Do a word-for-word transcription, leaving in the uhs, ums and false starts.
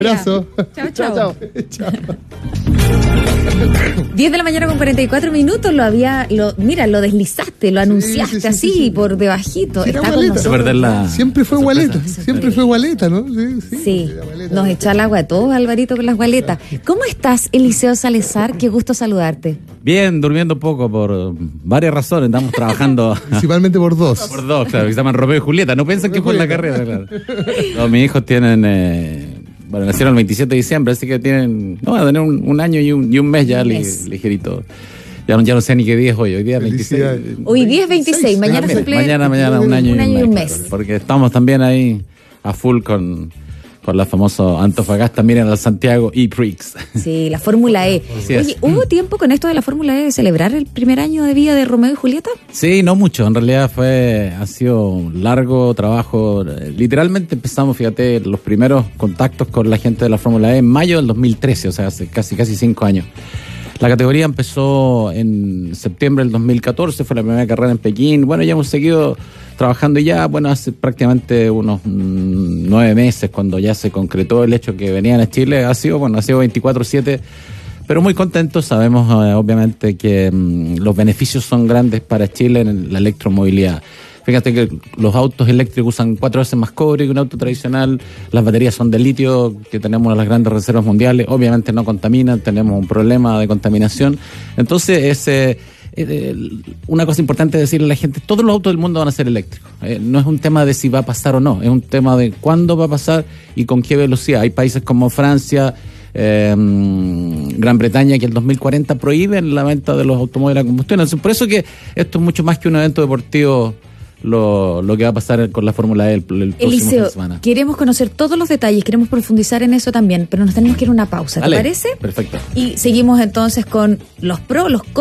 Abrazo. Chao, chao. Chao, chao. diez de la mañana con cuarenta y cuatro minutos, lo había, lo, mira, lo deslizaste, lo anunciaste sí, sí, así, sí, sí. por debajito. Sí, era Está con Gualeta. nosotros. Perder la- Siempre fue la Gualeta, sorpresa. siempre fue Gualeta, ¿no? Sí, sí, Sí, era Gualeta. nos echó al agua a todos, Alvarito, con las gualetas. ¿Cómo estás, Eliseo Salazar? Qué gusto saludarte. Bien, durmiendo poco por varias razones. Estamos trabajando Principalmente por dos. por dos, claro, que se llaman Romeo y Julieta. No piensan que por la carrera, claro. No, mis hijos tienen, eh, bueno, nacieron el veintisiete de diciembre, así que tienen, no, van a tener un, un año y un, y un mes ya Un li- mes. ligerito. Ya no, ya no sé ni qué día es hoy, hoy día es veintiséis. Felicidades. Hoy día es veintiséis, mañana Mira, cumple Mañana, mañana, un año, un año y un claro, mes. porque estamos también ahí a full con, con la famosa Antofagasta, miren al Santiago E-Prix. Sí, la Fórmula E. Así es. Oye, ¿hubo tiempo con esto de la Fórmula E de celebrar el primer año de vida de Romeo y Julieta? Sí, no mucho, en realidad fue, ha sido un largo trabajo. Literalmente empezamos, fíjate, los primeros contactos con la gente de la Fórmula E en mayo del dos mil trece, o sea, hace casi, casi cinco años. La categoría empezó en septiembre del dos mil catorce, fue la primera carrera en Pekín. Bueno, ya hemos seguido trabajando ya, bueno, hace prácticamente unos mm, nueve meses, cuando ya se concretó el hecho que venían a Chile. Ha sido, bueno, ha sido veinticuatro siete, pero muy contentos. Sabemos, eh, obviamente, que mm, los beneficios son grandes para Chile en la electromovilidad. Fíjate que los autos eléctricos usan cuatro veces más cobre que un auto tradicional. Las baterías son de litio, que tenemos una de las grandes reservas mundiales. Obviamente no contaminan, tenemos un problema de contaminación. Entonces, es, eh, eh, una cosa importante es decirle a la gente, todos los autos del mundo van a ser eléctricos. Eh, no es un tema de si va a pasar o no, es un tema de cuándo va a pasar y con qué velocidad. Hay países como Francia, Eh, Gran Bretaña, que el dos mil cuarenta prohíben la venta de los automóviles a combustión. Entonces, por eso que esto es mucho más que un evento deportivo, lo, lo que va a pasar con la Fórmula E el, el próximo fin Eliseo, de semana. queremos conocer todos los detalles, queremos profundizar en eso también, pero nos tenemos que ir a una pausa, ¿te Dale, parece? perfecto. Y seguimos entonces con los pros, los